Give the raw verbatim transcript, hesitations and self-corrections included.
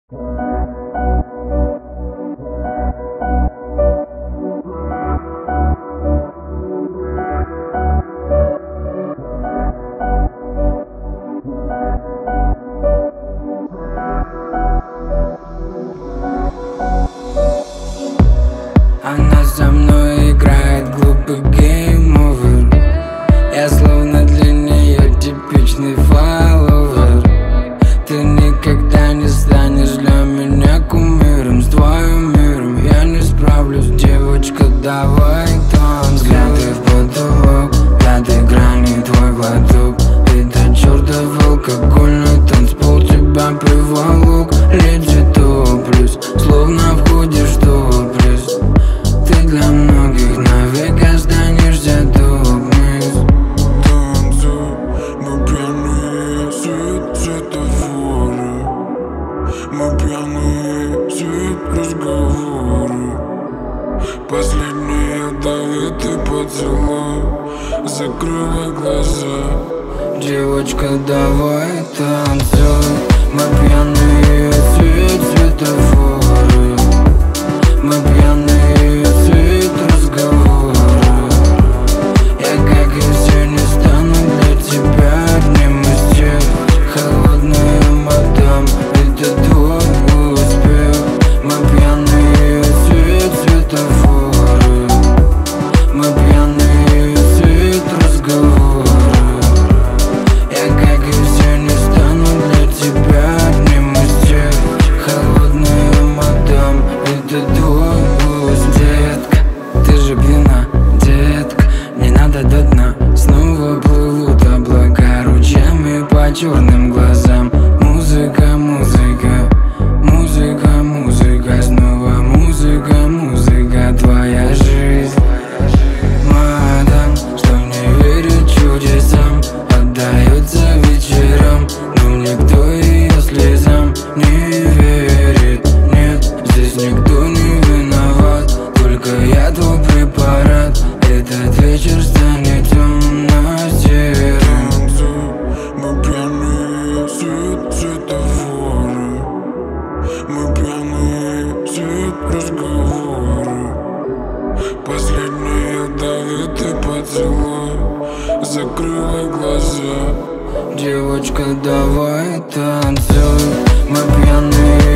Она за мной играет глупый гейм-овер. Я словно для нее типичный фолловер. Ты никогда не станешь для меня кумиром. С твоим миром я не справлюсь, девочка, давай танцуй. Взгляды в потолок, пятой грани твой глоток. Это чертов алкогольный танцпол тебя приволок. Леди топлес, словно входишь в топ-лист. Ты для многих навека станешься топ-мисс. Танцуй, мы пьяные, свет светофоры. Мы пьяные, свет разговоры. Последний ядовитый поцелуй. Закрывай глаза, девочка, давай танцуй. Мы пьяные, свет светофоры. Мы пьяные, свет разговоры. Я, как и все, не стану для тебя одним из тех. Холодная мадам, это твой успех. Мы пьяные, свет светофоры. Мы пьяные, свет разговоры. Я, как и все, не стану для тебя одним из тех. Холодная мадам, это твой успех. Детка, ты же пьяна, детка, не надо до дна. Снова плывут облака ручьями по черным глазам. Музыка, музыка, музыка, музыка, снова музыка, музыка, твоя жизнь. Мадам, что не верит чудесам, отдается вечерам, но никто ее слезам не верит. Нет, здесь никто не виноват, только я твой препарат. Этот вечер станет темно-серым. танцуй, мы пьяные, свет светофоры. Мы пьяные, свет разговоры. Последний ядовитый поцелуй. Закрывай глаза, Девочка, давай танцуй. Мы пьяные,